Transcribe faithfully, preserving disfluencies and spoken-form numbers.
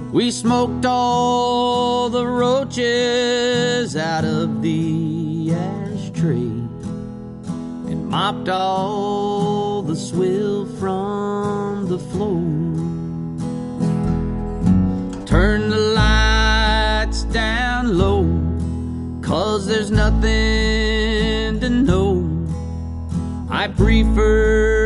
We smoked all the roaches out of the ashtray and mopped all the swill from the floor. Turned the lights down low, 'cause there's nothing to know. I prefer